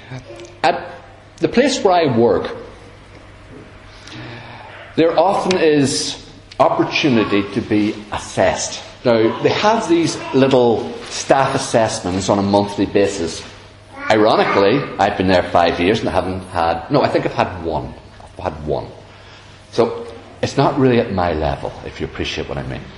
At the place where I work, there often is opportunity to be assessed. Now, they have these little staff assessments on a monthly basis. Ironically, I've been there 5 years and I haven't had... No, I think I've had one. I've had one. So, it's not really at my level, if you appreciate what I mean.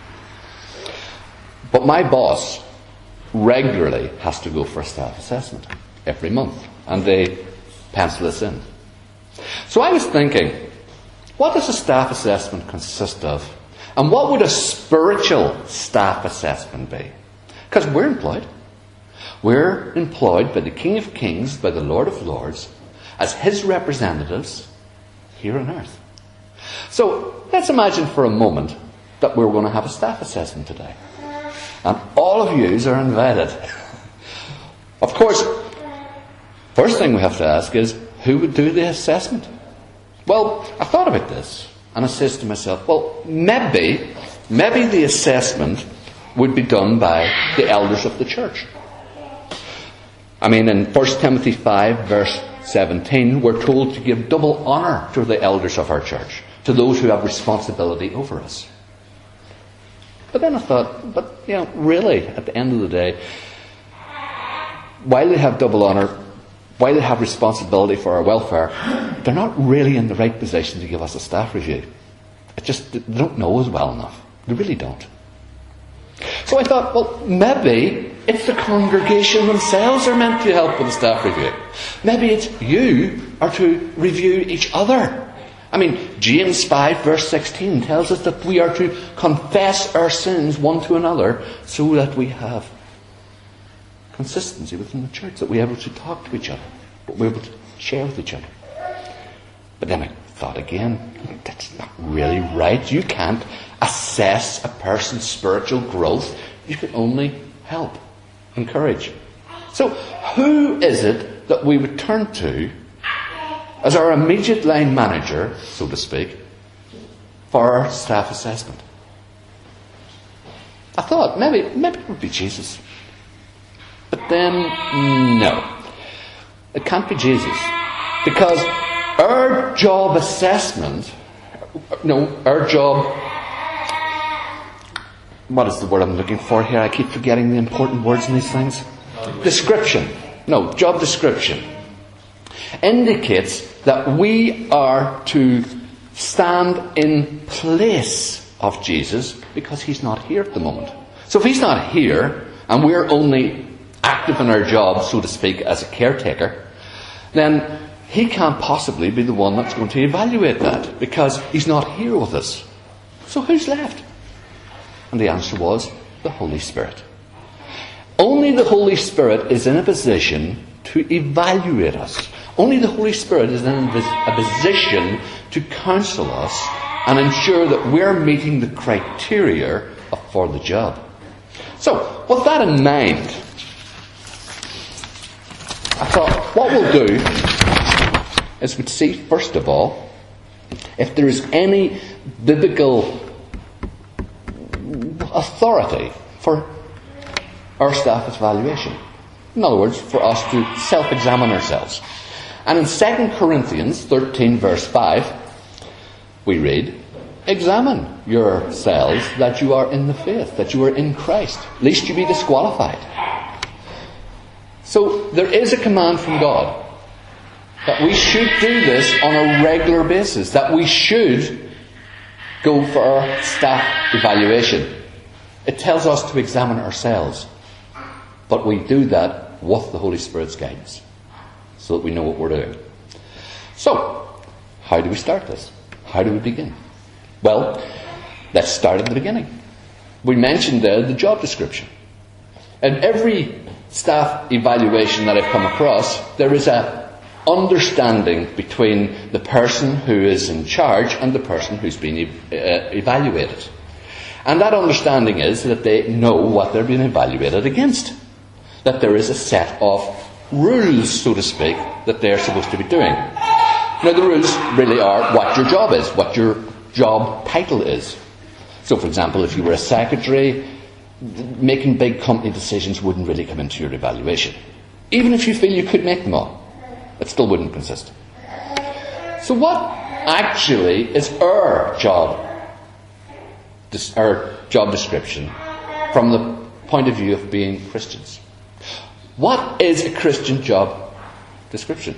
But my boss regularly has to go for a staff assessment every month. And they pencil this in. So I was thinking, what does a staff assessment consist of? And what would a spiritual staff assessment be? Because we're employed. We're employed by the King of Kings, by the Lord of Lords, as His representatives here on earth. So let's imagine for a moment that we're going to have a staff assessment today. And all of yous are invited. Of course, first thing we have to ask is, who would do the assessment? Well, I thought about this, and I says to myself, well, maybe the assessment would be done by the elders of the church. I mean, in 1 Timothy 5, verse 17, we're told to give double honour to the elders of our church, to those who have responsibility over us. But then I thought, really, at the end of the day, while they have double honour, while they have responsibility for our welfare, they're not really in the right position to give us a staff review. They don't know us well enough. They really don't. So I thought, well, maybe it's the congregation themselves are meant to help with the staff review. Maybe it's you are to review each other. I mean, James 5 verse 16 tells us that we are to confess our sins one to another so that we have consistency within the church, that we're able to talk to each other, that we're able to share with each other. But then I thought again, that's not really right. You can't assess a person's spiritual growth. You can only help, encourage. So who is it that we would turn to as our immediate line manager, so to speak, for our staff assessment? I thought maybe it would be Jesus. But then, no. It can't be Jesus. Because our job assessment, our job, what is the word I'm looking for here? I keep forgetting the important words in these things. Job description indicates that we are to stand in place of Jesus because He's not here at the moment. So if He's not here, and we're only active in our job, so to speak, as a caretaker, then He can't possibly be the one that's going to evaluate that, because He's not here with us. So who's left? And the answer was the Holy Spirit. Only the Holy Spirit is in a position to evaluate us. Only the Holy Spirit is in a position to counsel us and ensure that we're meeting the criteria for the job. So, with that in mind, I thought what we'll do is we'd see, first of all, if there is any biblical authority for our staff evaluation. In other words, for us to self-examine ourselves. And in 2 Corinthians 13 verse 5, we read, "Examine yourselves that you are in the faith, that you are in Christ, lest you be disqualified." So there is a command from God that we should do this on a regular basis, that we should go for our staff evaluation. It tells us to examine ourselves, but we do that with the Holy Spirit's guidance, so that we know what we're doing. So, how do we start this? How do we begin? Well, let's start at the beginning. We mentioned there the job description. In every staff evaluation that I've come across, there is a understanding between the person who is in charge and the person who's being evaluated. And that understanding is that they know what they're being evaluated against. That there is a set of rules, so to speak, that they're supposed to be doing. Now, the rules really are what your job is, what your job title is. So, for example, if you were a secretary, making big company decisions wouldn't really come into your evaluation. Even if you feel you could make them all. It still wouldn't consist. So what actually is our job description from the point of view of being Christians? What is a Christian job description?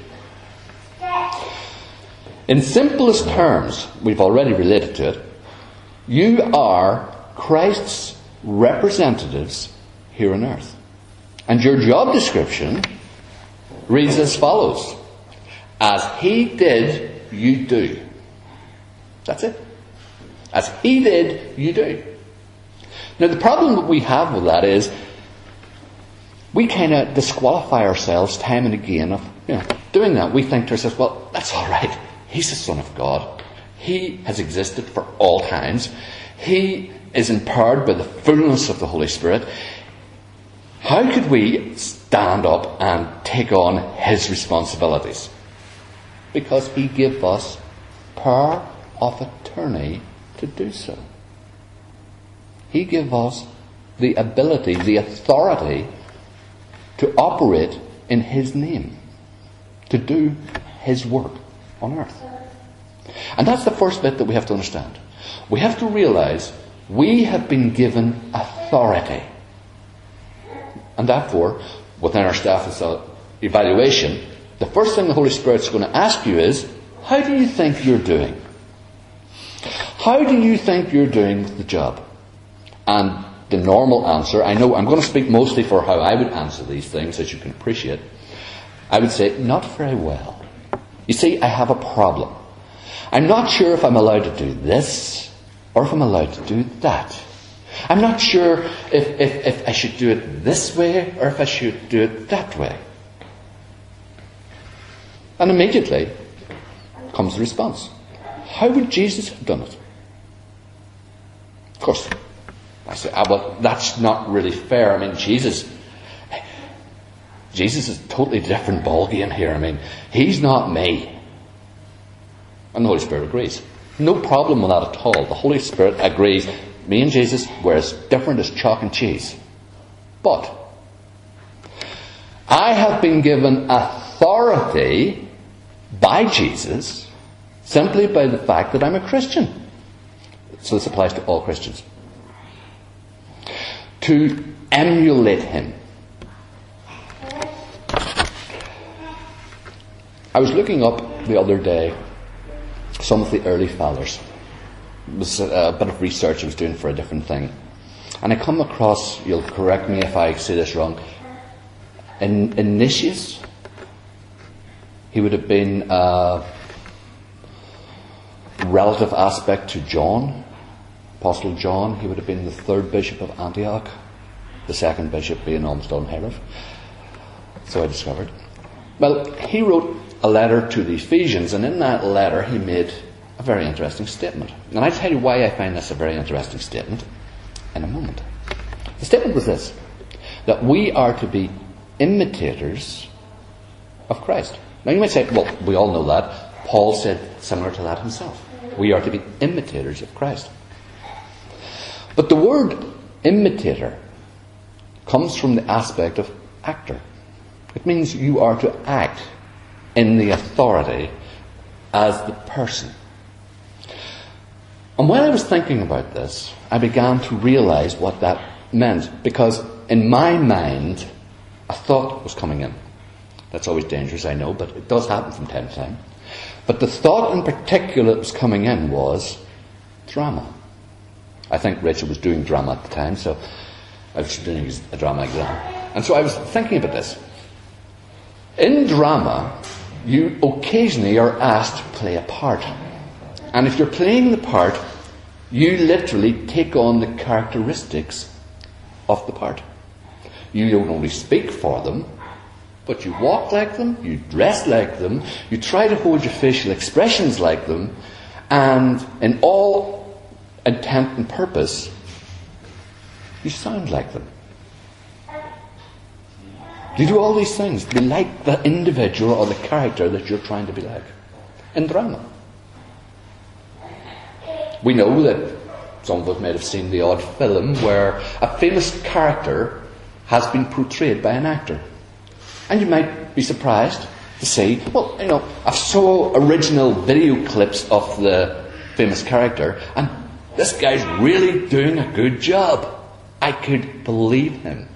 In simplest terms, we've already related to it, you are Christ's representatives here on earth. And your job description reads as follows: as He did, you do. That's it. As He did, you do. Now the problem that we have with that is we kind of disqualify ourselves time and again of doing that. We think to ourselves, well, that's all right. He's the Son of God. He has existed for all times. He is empowered by the fullness of the Holy Spirit. How could we stand up and take on His responsibilities? Because He gave us power of attorney to do so. He gave us the ability, the authority to operate in His name, to do His work on earth. And that's the first bit that we have to understand. We have to realize we have been given authority. And therefore, within our staff evaluation, the first thing the Holy Spirit's going to ask you is, how do you think you're doing? How do you think you're doing with the job? And the normal answer, I know I'm going to speak mostly for how I would answer these things, as you can appreciate. I would say, not very well. You see, I have a problem. I'm not sure if I'm allowed to do this or if I'm allowed to do that. I'm not sure if I should do it this way or if I should do it that way. And immediately comes the response. How would Jesus have done it? Of course, I say, well, that's not really fair. I mean, Jesus is a totally different ballgame here. I mean, He's not me. And the Holy Spirit agrees. No problem with that at all. The Holy Spirit agrees. Me and Jesus were as different as chalk and cheese. But I have been given authority by Jesus simply by the fact that I'm a Christian. So this applies to all Christians. To emulate Him. I was looking up the other day some of the early fathers. It was a bit of research I was doing for a different thing. And I come across, you'll correct me if I say this wrong, Ignatius. He would have been a relative aspect to John, Apostle John. He would have been the third bishop of Antioch, the second bishop being almost unheralded. So I discovered. Well, he wrote a letter to the Ephesians, and in that letter he made a very interesting statement. And I'll tell you why I find this a very interesting statement in a moment. The statement was this: that we are to be imitators of Christ. Now you might say, well, we all know that. Paul said similar to that himself. We are to be imitators of Christ. But the word imitator comes from the aspect of actor. It means you are to act in the authority as the person. And when I was thinking about this, I began to realize what that meant, because in my mind, a thought was coming in. That's always dangerous, I know, but it does happen from time to time. But the thought in particular that was coming in was drama. I think Rachel was doing drama at the time, so I was doing a drama exam. And so I was thinking about this. In drama, you occasionally are asked to play a part. And if you're playing the part, you literally take on the characteristics of the part. You don't only speak for them, but you walk like them, you dress like them, you try to hold your facial expressions like them, and in all intent and purpose, you sound like them. You do all these things to be like the individual or the character that you're trying to be like in drama. We know that some of us might have seen the odd film where a famous character has been portrayed by an actor. And you might be surprised to see, well, I saw original video clips of the famous character, and this guy's really doing a good job. I could believe him.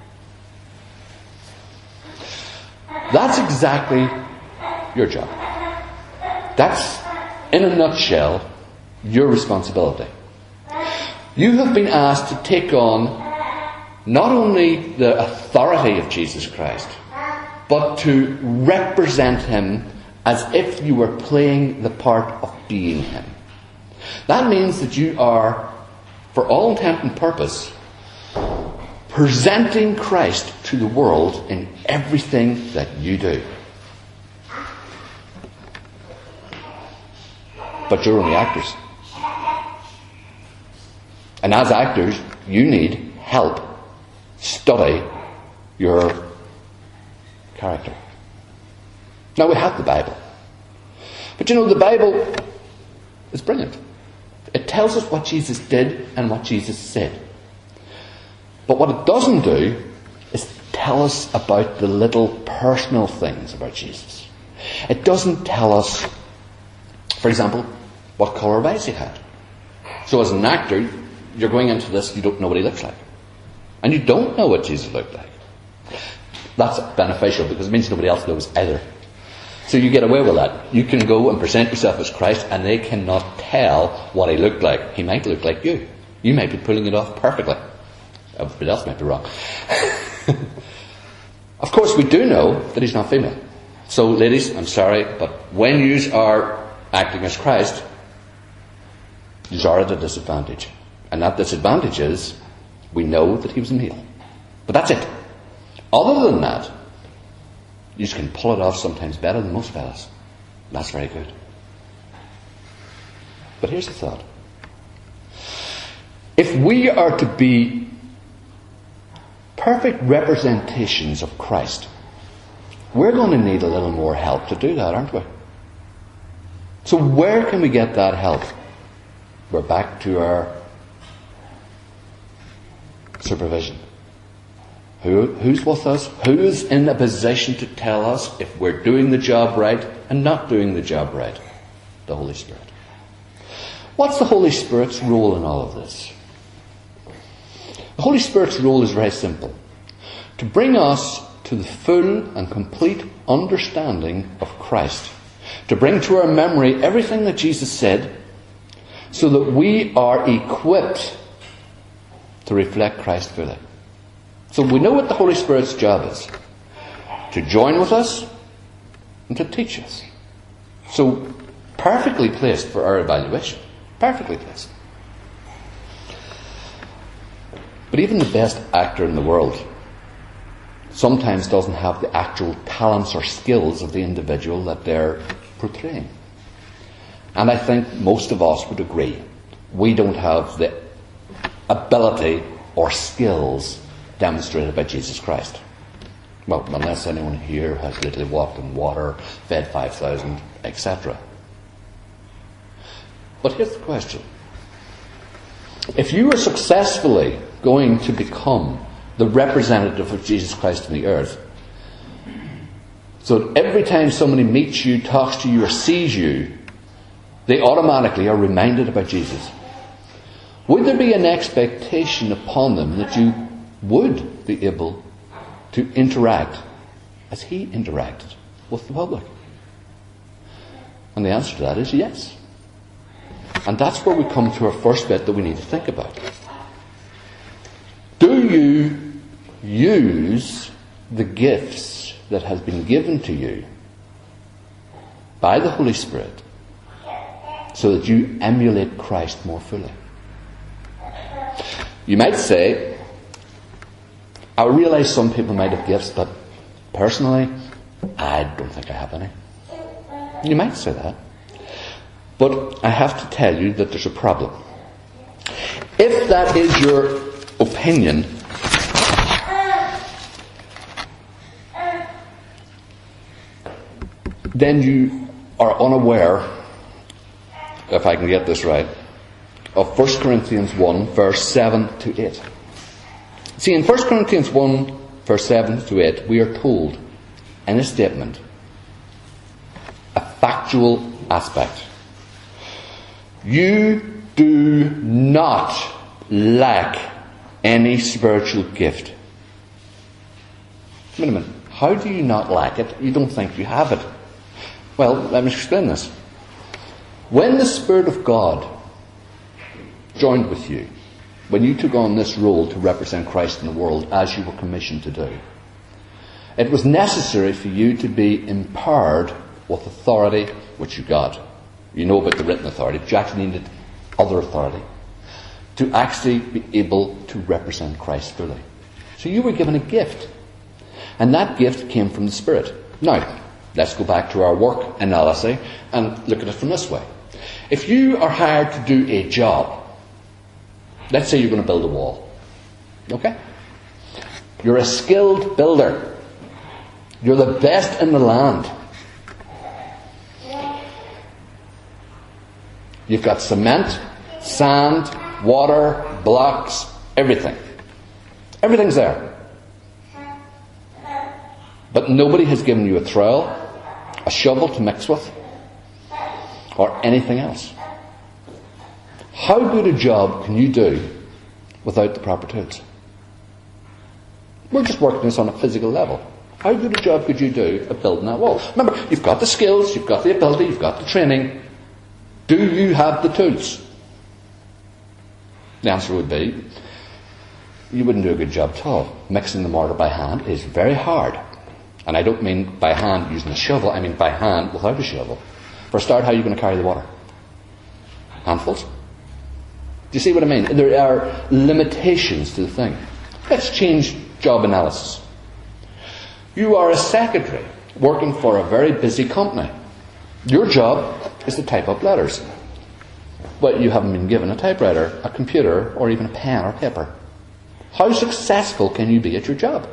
That's exactly your job. That's, in a nutshell, your responsibility. You have been asked to take on not only the authority of Jesus Christ, but to represent him as if you were playing the part of being him. That means that you are, for all intent and purpose, presenting Christ to the world in everything that you do. But you're only actors. And as actors, you need help study your character. Now, we have the Bible. But the Bible is brilliant. It tells us what Jesus did and what Jesus said. But what it doesn't do is tell us about the little personal things about Jesus. It doesn't tell us, for example, what colour of eyes he had. So as an actor, you're going into this, you don't know what he looks like. And you don't know what Jesus looked like. That's beneficial because it means nobody else knows either. So you get away with that. You can go and present yourself as Christ and they cannot tell what he looked like. He might look like you. You might be pulling it off perfectly. Everybody else might be wrong. Of course, we do know that he's not female. So, ladies, I'm sorry, but when you are acting as Christ, you are at a disadvantage. And that disadvantage is, we know that he was a male. But that's it. Other than that, you can pull it off sometimes better than most fellas. That's very good. But here's the thought. If we are to be perfect representations of Christ, we're going to need a little more help to do that, aren't we? So where can we get that help? We're back to our supervision. Who's with us? Who's in a position to tell us if we're doing the job right and not doing the job right? The Holy Spirit. What's the Holy Spirit's role in all of this? The Holy Spirit's role is very simple. To bring us to the full and complete understanding of Christ. To bring to our memory everything that Jesus said, so that we are equipped to reflect Christ fully. So we know what the Holy Spirit's job is. To join with us and to teach us. So perfectly placed for our evaluation. Perfectly placed. But even the best actor in the world sometimes doesn't have the actual talents or skills of the individual that they're portraying. And I think most of us would agree. We don't have the ability or skills demonstrated by Jesus Christ. Well, unless anyone here has literally walked in water, fed 5,000, etc. But here's the question. If you are successfully going to become the representative of Jesus Christ on the earth, so that every time somebody meets you, talks to you, or sees you, they automatically are reminded about Jesus, would there be an expectation upon them that you would be able to interact as he interacted with the public? And the answer to that is yes. And that's where we come to our first bit that we need to think about. Do you use the gifts that has been given to you by the Holy Spirit so that you emulate Christ more fully? You might say, I realize some people might have gifts, but personally, I don't think I have any. You might say that. But I have to tell you that there's a problem. If that is your opinion, then you are unaware, if I can get this right, of 1 Corinthians 1, verse 7 to 8. See, in 1 Corinthians 1, verse 7 to 8, we are told in a statement factual aspect. You do not lack any spiritual gift. Wait a minute. How do you not lack it? You don't think you have it. Well, let me explain this. When the Spirit of God joined with you, when you took on this role to represent Christ in the world as you were commissioned to do, it was necessary for you to be empowered with authority which you got. You know about the written authority, but you actually needed other authority to actually be able to represent Christ fully. So you were given a gift. And that gift came from the Spirit. Now, let's go back to our work analysis and look at it from this way. If you are hired to do a job, let's say you're going to build a wall. Okay? You're a skilled builder. You're the best in the land. You've got cement, sand, water, blocks, everything. Everything's there. But nobody has given you a trowel, a shovel to mix with, or anything else. How good a job can you do without the proper tools? We're just working this on a physical level. How good a job could you do at building that wall? Remember, you've got the skills, you've got the ability, you've got the training. Do you have the tools? The answer would be, you wouldn't do a good job at all. Mixing the mortar by hand is very hard. And I don't mean by hand using a shovel, I mean by hand without a shovel. For a start, how are you going to carry the water? Handfuls? Do you see what I mean? There are limitations to the thing. Let's change job analysis. You are a secretary working for a very busy company. Your job is to type up letters. But you haven't been given a typewriter, a computer, or even a pen or paper. How successful can you be at your job?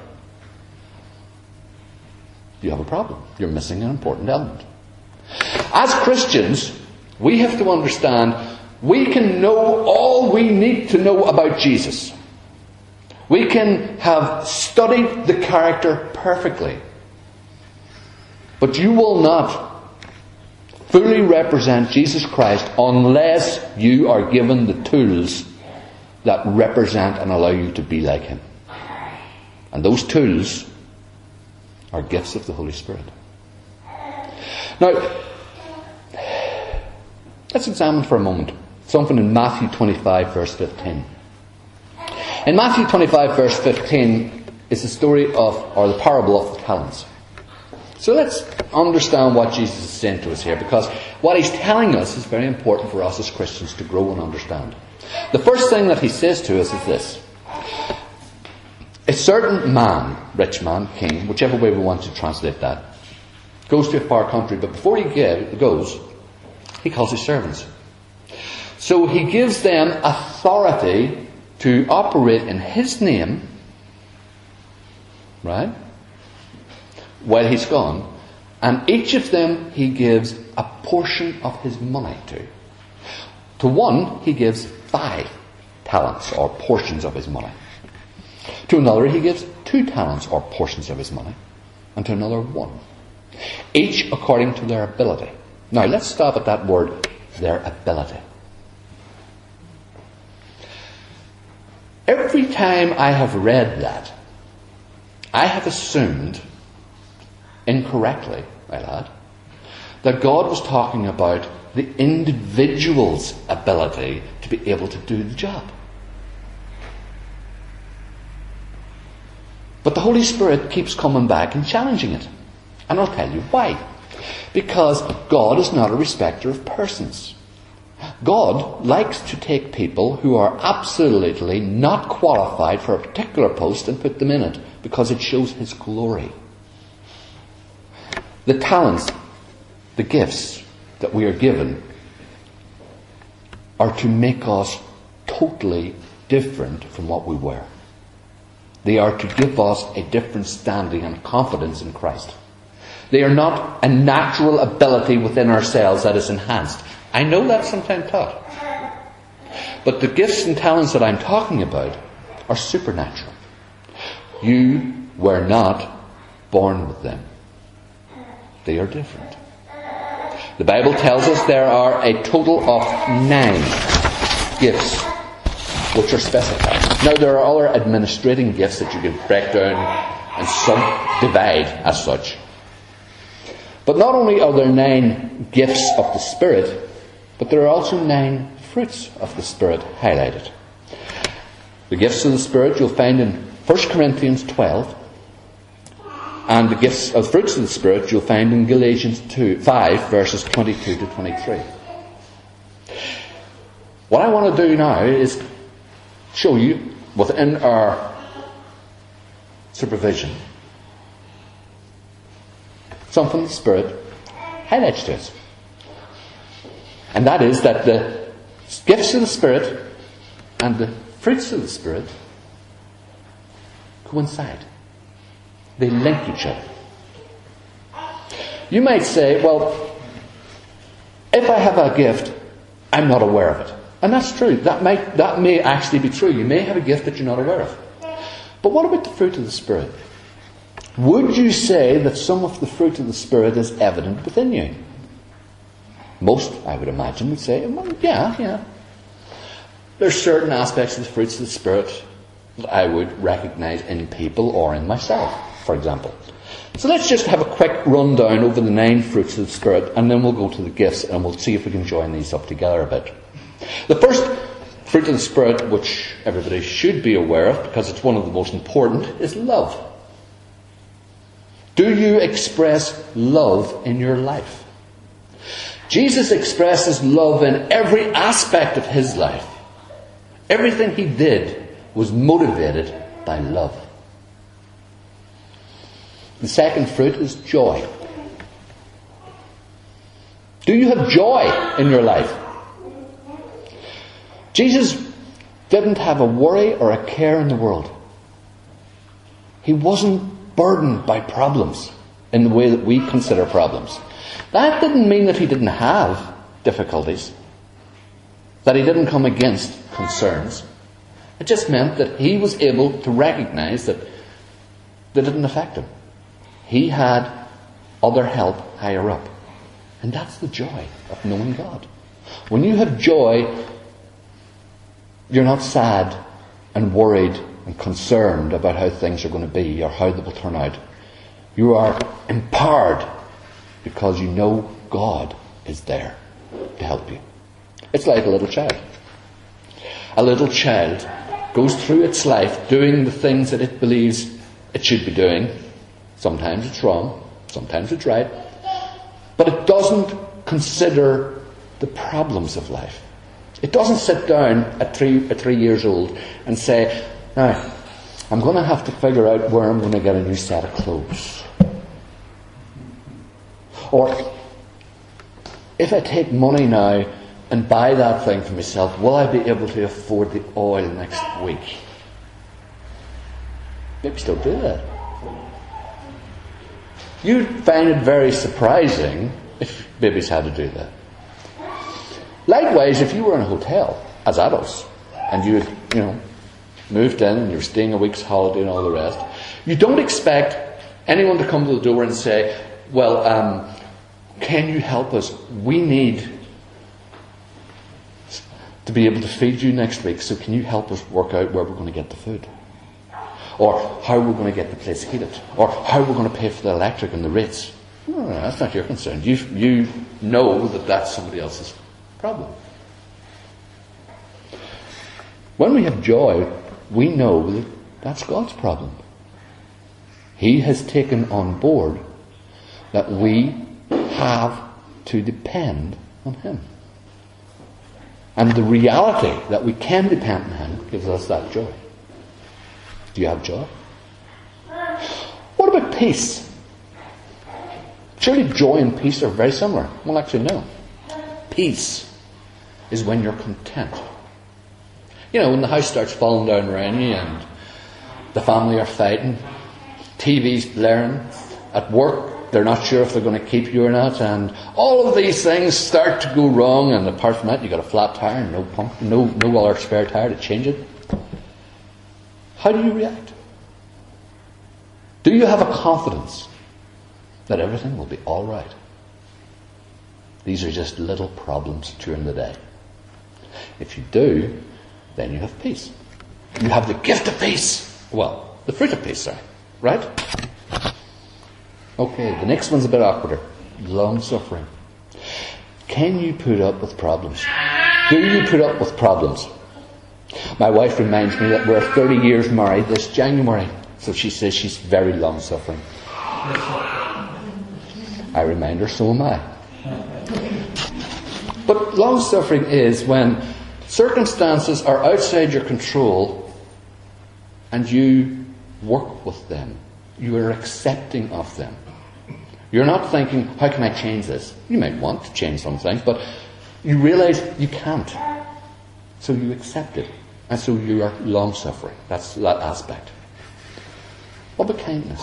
You have a problem. You're missing an important element. As Christians, we have to understand we can know all we need to know about Jesus. We can have studied the character perfectly. But you will not fully represent Jesus Christ unless you are given the tools that represent and allow you to be like Him. And those tools are gifts of the Holy Spirit. Now, let's examine for a moment something in Matthew 25 verse 15. In Matthew 25 verse 15 is the story of, or the parable of the talents. So let's understand what Jesus is saying to us here, because what He's telling us is very important for us as Christians to grow and understand. The first thing that He says to us is this. A certain man, rich man, king, whichever way we want to translate that, goes to a far country, but before he goes, he calls his servants. So he gives them authority to operate in his name, right, while he's gone, and each of them he gives a portion of his money to. To one, he gives 5 talents, or portions of his money. To another he gives 2 talents or portions of his money. And to another 1. Each according to their ability. Now let's stop at that word, their ability. Every time I have read that, I have assumed, incorrectly, I'll add, that God was talking about the individual's ability to be able to do the job. But the Holy Spirit keeps coming back and challenging it. And I'll tell you why. Because God is not a respecter of persons. God likes to take people who are absolutely not qualified for a particular post and put them in it, because it shows His glory. The talents, the gifts that we are given are to make us totally different from what we were. They are to give us a different standing and confidence in Christ. They are not a natural ability within ourselves that is enhanced. I know that's sometimes taught. But the gifts and talents that I'm talking about are supernatural. You were not born with them. They are different. The Bible tells us there are a total of 9 gifts which are specified. Now, there are other administrating gifts that you can break down and subdivide as such. But not only are there 9 gifts of the Spirit, but there are also 9 fruits of the Spirit highlighted. The gifts of the Spirit you'll find in 1 Corinthians 12, and the gifts of fruits of the Spirit you'll find in Galatians 5, verses 22 to 23. What I want to do now is show you, within our supervision, something the Spirit highlights to us. And that is that the gifts of the Spirit and the fruits of the Spirit coincide. They link each other. You might say, well, if I have a gift, I'm not aware of it. And that's true. That may actually be true. You may have a gift that you're not aware of. But what about the fruit of the Spirit? Would you say that some of the fruit of the Spirit is evident within you? Most, I would imagine, would say, well, yeah. There's certain aspects of the fruits of the Spirit that I would recognize in people or in myself, for example. So let's just have a quick rundown over the 9 fruits of the Spirit, and then we'll go to the gifts and we'll see if we can join these up together a bit. The first fruit of the Spirit, which everybody should be aware of because it's one of the most important, is love. Do you express love in your life? Jesus expresses love in every aspect of his life. Everything he did was motivated by love. The second fruit is joy. Do you have joy in your life? Jesus didn't have a worry or a care in the world. He wasn't burdened by problems in the way that we consider problems. That didn't mean that he didn't have difficulties, that he didn't come against concerns. It just meant that he was able to recognize that they didn't affect him. He had other help higher up. And that's the joy of knowing God. When you have joy, you're not sad and worried and concerned about how things are going to be or how they will turn out. You are empowered because you know God is there to help you. It's like a little child. A little child goes through its life doing the things that it believes it should be doing. Sometimes it's wrong, sometimes it's right. But it doesn't consider the problems of life. It doesn't sit down at 3 years old and say, now, I'm going to have to figure out where I'm going to get a new set of clothes. Or, if I take money now and buy that thing for myself, will I be able to afford the oil next week? Babies don't do that. You'd find it very surprising if babies had to do that. Likewise, if you were in a hotel as adults and you moved in and you're staying a week's holiday and all the rest, you don't expect anyone to come to the door and say, well, can you help us? We need to be able to feed you next week, so can you help us work out where we're going to get the food? Or how we're going to get the place heated? Or how we're going to pay for the electric and the rates? No, that's not your concern. You know that that's somebody else's problem. When we have joy, we know that that's God's problem. He has taken on board that we have to depend on Him. And the reality that we can depend on Him gives us that joy. Do you have joy? What about peace? Surely joy and peace are very similar. Well, actually, no. Peace is when you're content. You know, when the house starts falling down around you and the family are fighting, TV's blaring, at work they're not sure if they're going to keep you or not, and all of these things start to go wrong, and apart from that you've got a flat tire and no other spare tire to change it. How do you react? Do you have a confidence that everything will be all right? These are just little problems during the day. If you do, then you have peace. You have the gift of peace. Well, the fruit of peace, sorry. Right? Okay, the next one's a bit awkward. Long suffering. Can you put up with problems? Do you put up with problems? My wife reminds me that we're 30 years married this January. So she says she's very long suffering. I remind her, so am I. But long suffering is when circumstances are outside your control and you work with them. You are accepting of them. You're not thinking, how can I change this? You might want to change some things, but you realize you can't. So you accept it. And so you are long suffering. That's that aspect. What about kindness?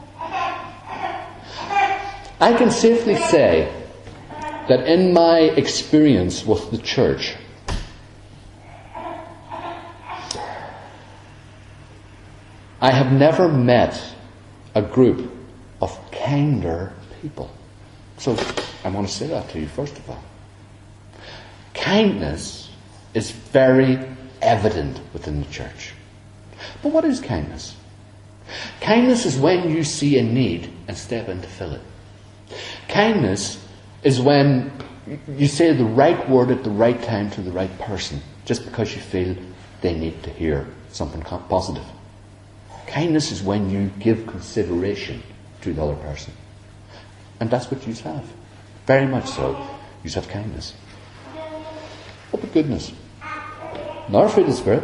I can safely say that in my experience with the church, I have never met a group of kinder people. So I want to say that to you first of all. Kindness is very evident within the church. But what is kindness? Kindness is when you see a need and step in to fill it. Kindness is when you say the right word at the right time to the right person, just because you feel they need to hear something positive. Kindness is when you give consideration to the other person. And that's what you have. Very much so. You have kindness. What about goodness? Another fruit of the Spirit.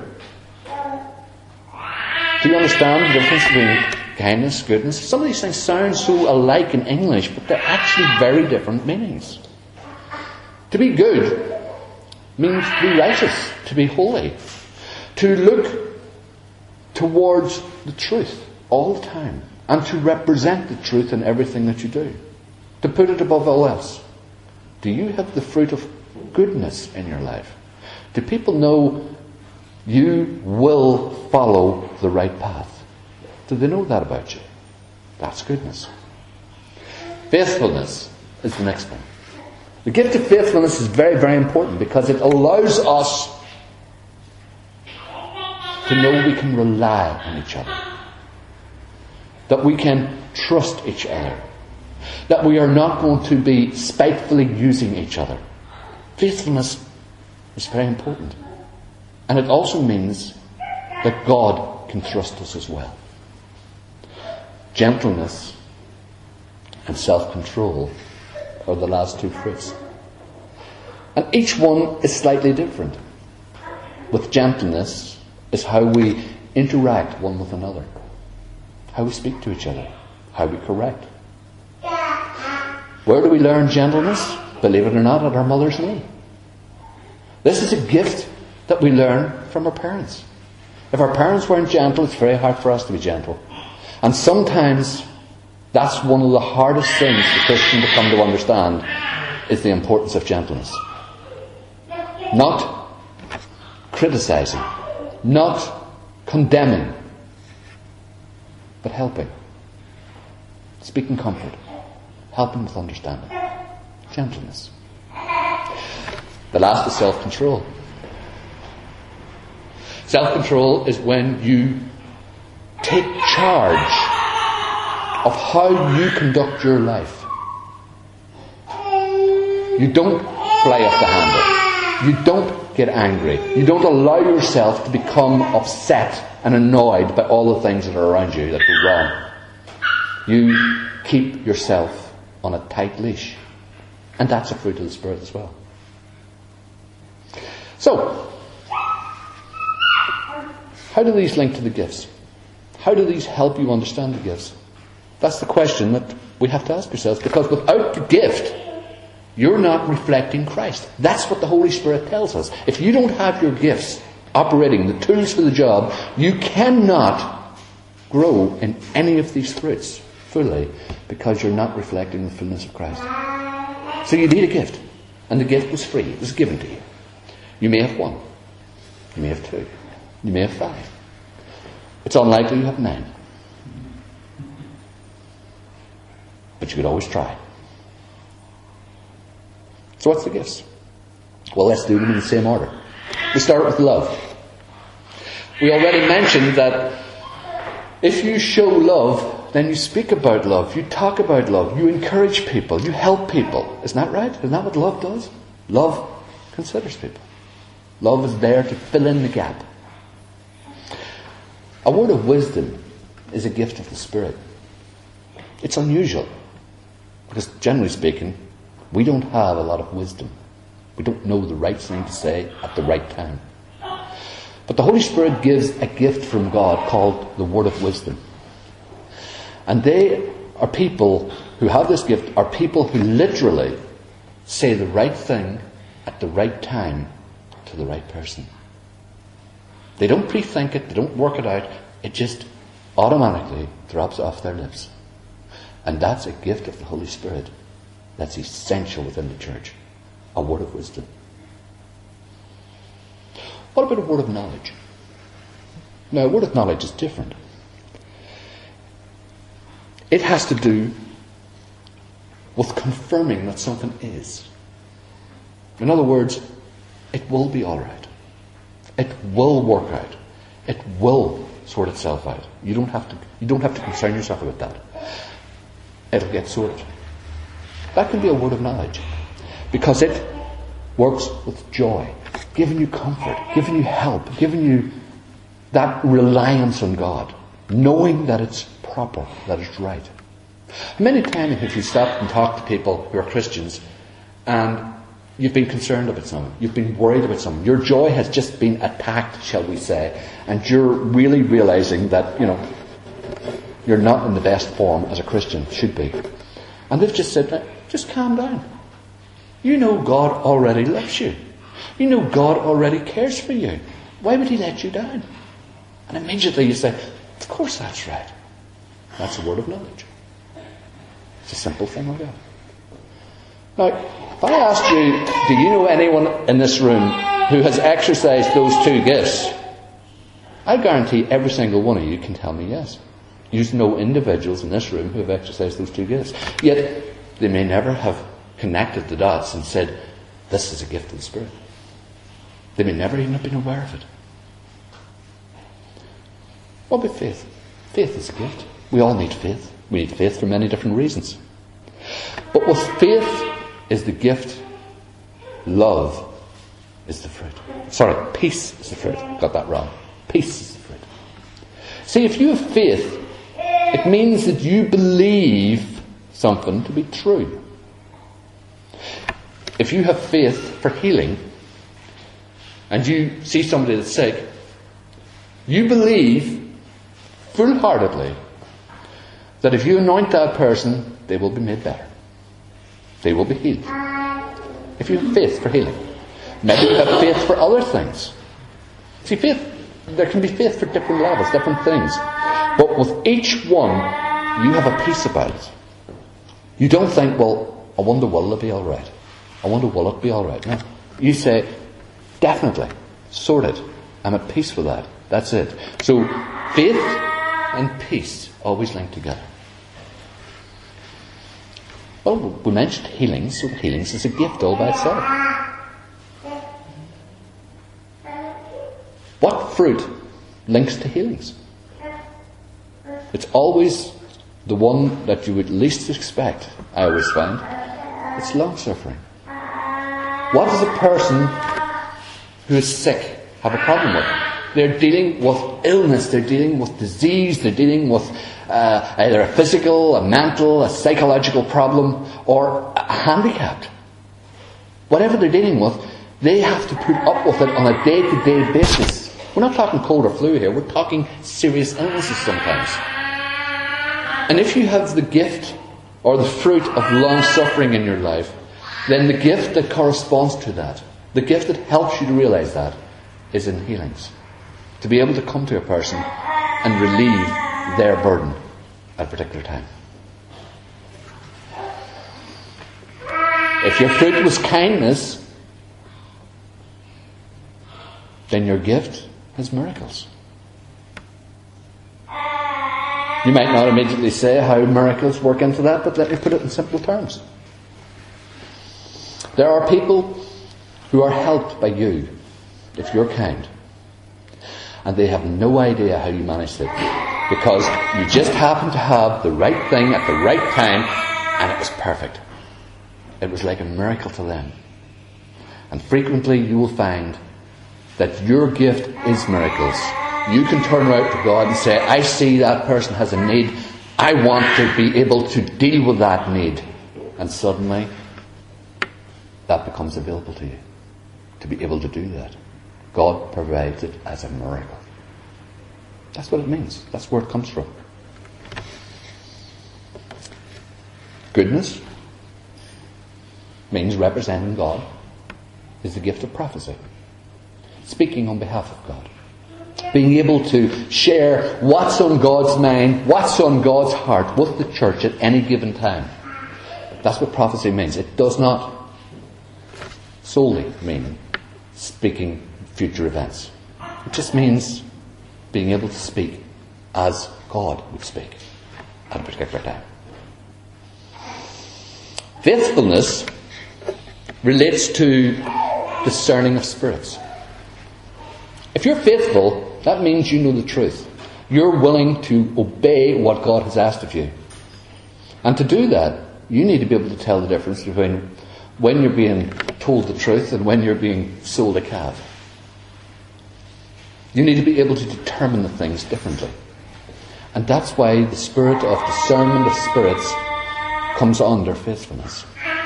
Do you understand the difference between kindness, goodness? Some of these things sound so alike in English, but they're actually very different meanings. To be good means to be righteous, to be holy, to look towards the truth all the time, and to represent the truth in everything that you do, to put it above all else. Do you have the fruit of goodness in your life? Do people know you will follow the right path? Do they know that about you? That's goodness. Faithfulness is the next one. The gift of faithfulness is very, very important because it allows us to know we can rely on each other. That we can trust each other. That we are not going to be spitefully using each other. Faithfulness is very important. And it also means that God can trust us as well. Gentleness and self-control are the last two fruits. And each one is slightly different. With gentleness is how we interact one with another. How we speak to each other. How we correct. Where do we learn gentleness? Believe it or not, at our mother's knee. This is a gift that we learn from our parents. If our parents weren't gentle, it's very hard for us to be gentle. And sometimes that's one of the hardest things for Christians to come to understand, is the importance of gentleness. Not criticizing, not condemning, but helping. Speaking comfort, helping with understanding. Gentleness. The last is self-control. Self-control is when you take charge of how you conduct your life. You don't fly off the handle. You don't get angry. You don't allow yourself to become upset and annoyed by all the things that are around you that go wrong. You keep yourself on a tight leash. And that's a fruit of the Spirit as well. So, how do these link to the gifts? How do these help you understand the gifts? That's the question that we have to ask ourselves, because without the gift, you're not reflecting Christ. That's what the Holy Spirit tells us. If you don't have your gifts operating, the tools for the job, you cannot grow in any of these fruits fully, because you're not reflecting the fullness of Christ. So you need a gift. And the gift was free. It was given to you. You may have 1. You may have 2. You may have 5. It's unlikely you have 9. But you could always try. So what's the gifts? Well, let's do them in the same order. We start with love. We already mentioned that if you show love, then you speak about love, you talk about love, you encourage people, you help people. Isn't that right? Isn't that what love does? Love considers people. Love is there to fill in the gap. A word of wisdom is a gift of the Spirit. It's unusual, because generally speaking, we don't have a lot of wisdom. We don't know the right thing to say at the right time. But the Holy Spirit gives a gift from God called the word of wisdom. And they are people who have this gift, are people who literally say the right thing at the right time to the right person. They don't pre-think it, they don't work it out, it just automatically drops off their lips. And that's a gift of the Holy Spirit that's essential within the church. A word of wisdom. What about a word of knowledge? Now, a word of knowledge is different. It has to do with confirming that something is. In other words, it will be all right. It will work out. It will sort itself out. You don't have to concern yourself about that. It'll get sorted. That can be a word of knowledge, because it works with joy, giving you comfort, giving you help, giving you that reliance on God, knowing that it's proper, that it's right. Many times have you stopped and talked to people who are Christians and you've been concerned about something, you've been worried about something, your joy has just been attacked, shall we say, and you're really realizing that, you're not in the best form as a Christian should be. And they've just said, just calm down. You know God already loves you. You know God already cares for you. Why would He let you down? And immediately you say, of course that's right. That's a word of knowledge. It's a simple thing like that. Now, if I asked you, do you know anyone in this room who has exercised those two gifts? I guarantee every single one of you can tell me yes. You know individuals in this room who have exercised those two gifts. Yet, they may never have connected the dots and said, this is a gift of the Spirit. They may never even have been aware of it. What about faith? Faith is a gift. We all need faith. We need faith for many different reasons. But with faith is the gift, love is the fruit. Sorry, peace is the fruit. Got that wrong. Peace is the fruit. See, if you have faith, it means that you believe something to be true. If you have faith for healing, and you see somebody that's sick, you believe full-heartedly that if you anoint that person, they will be made better. They will be healed. If you have faith for healing. Maybe you have faith for other things. See, faith, there can be faith for different levels, different things. But with each one, you have a peace about it. You don't think, well, I wonder will it be all right? I wonder will it be all right? No. You say, definitely, sorted. I'm at peace with that. That's it. So, faith and peace always linked together. Well, we mentioned healings, so healings is a gift all by itself. What fruit links to healings? It's always the one that you would least expect, I always find. It's long-suffering. What does a person who is sick have a problem with? They're dealing with illness, they're dealing with disease, they're dealing with either a physical, a mental, a psychological problem, or a handicap. Whatever they're dealing with, they have to put up with it on a day-to-day basis. We're not talking cold or flu here, we're talking serious illnesses sometimes. And if you have the gift or the fruit of long-suffering in your life, then the gift that corresponds to that, the gift that helps you to realize that, is in healings. To be able to come to a person and relieve their burden at a particular time. If your fruit was kindness, then your gift is miracles. You might not immediately say how miracles work into that, but let me put it in simple terms. There are people who are helped by you, if you're kind. And they have no idea how you managed it. Because you just happened to have the right thing at the right time, and it was perfect. It was like a miracle to them. And frequently you will find that your gift is miracles. You can turn around to God and say, I see that person has a need. I want to be able to deal with that need. And suddenly, that becomes available to you. To be able to do that. God provides it as a miracle. That's what it means. That's where it comes from. Goodness means representing God is the gift of prophecy. Speaking on behalf of God. Being able to share what's on God's mind, what's on God's heart with the church at any given time. That's what prophecy means. It does not solely mean speaking future events. It just means being able to speak as God would speak at a particular time. Faithfulness relates to discerning of spirits. If you're faithful, that means you know the truth. You're willing to obey what God has asked of you. And to do that, you need to be able to tell the difference between when you're being told the truth and when you're being sold a calf. You need to be able to determine the things differently. And that's why the spirit of discernment of spirits comes under faithfulness.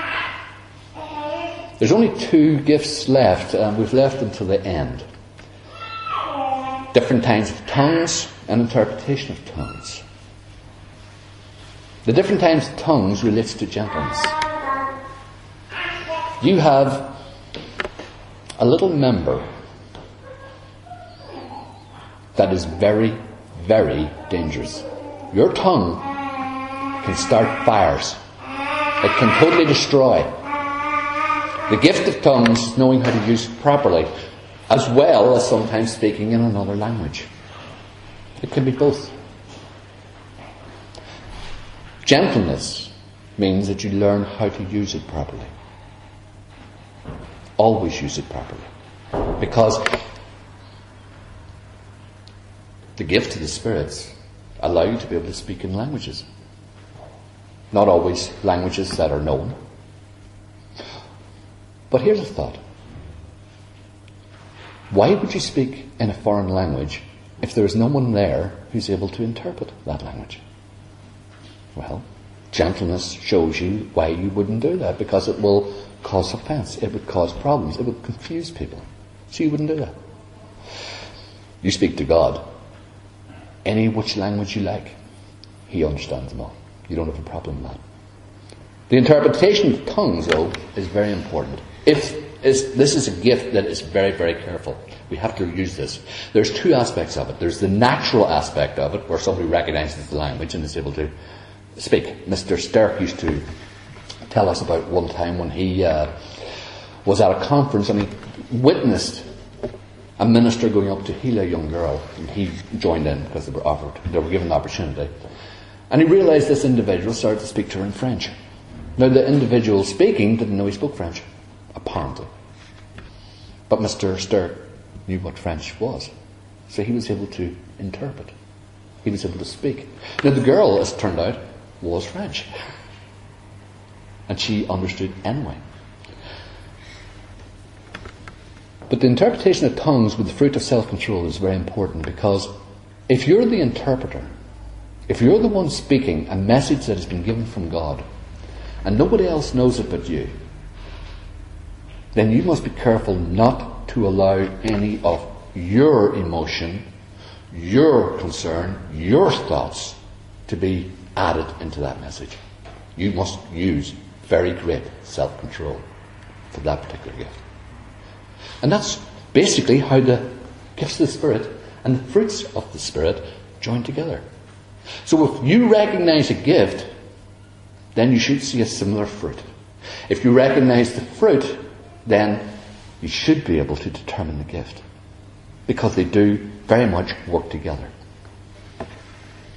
There's only 2 gifts left, and we've left them to the end. Different kinds of tongues and interpretation of tongues. The different kinds of tongues relates to gentleness. You have a little member that is very, very dangerous. Your tongue can start fires. It can totally destroy. The gift of tongues is knowing how to use it properly, as well as sometimes speaking in another language. It can be both. Gentleness means that you learn how to use it properly. Always use it properly. Because the gift of the spirits allow you to be able to speak in languages. Not always languages that are known. But here's a thought. Why would you speak in a foreign language if there is no one there who's able to interpret that language? Well, gentleness shows you why you wouldn't do that, because it will cause offense, it would cause problems, it would confuse people. So you wouldn't do that. You speak to God, any which language you like, He understands them all. You don't have a problem with that. The interpretation of tongues, though, is very important. This is a gift that is very, very careful. We have to use this. There's 2 aspects of it. There's the natural aspect of it, where somebody recognizes the language and is able to speak. Mr. Sterk used to tell us about one time when he was at a conference and he witnessed a minister going up to heal a young girl, and he joined in because they were given the opportunity. And he realized this individual started to speak to her in French. Now, the individual speaking didn't know he spoke French, apparently. But Mr. Sterk knew what French was. So he was able to interpret. He was able to speak. Now, the girl, as it turned out, was French. And she understood anyway. But the interpretation of tongues with the fruit of self-control is very important, because if you're the interpreter, if you're the one speaking a message that has been given from God, and nobody else knows it but you, then you must be careful not to allow any of your emotion, your concern, your thoughts to be added into that message. You must use very great self-control for that particular gift. And that's basically how the gifts of the Spirit and the fruits of the Spirit join together. So if you recognize a gift, then you should see a similar fruit. If you recognize the fruit, then you should be able to determine the gift, because they do very much work together.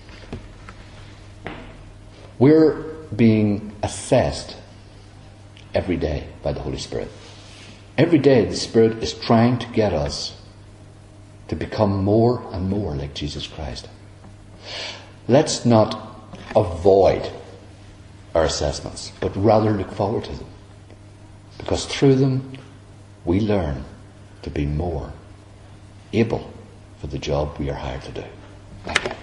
We're being assessed every day by the Holy Spirit. Every day the Spirit is trying to get us to become more and more like Jesus Christ. Let's not avoid our assessments, but rather look forward to them. Because through them, we learn to be more able for the job we are hired to do. Thank you.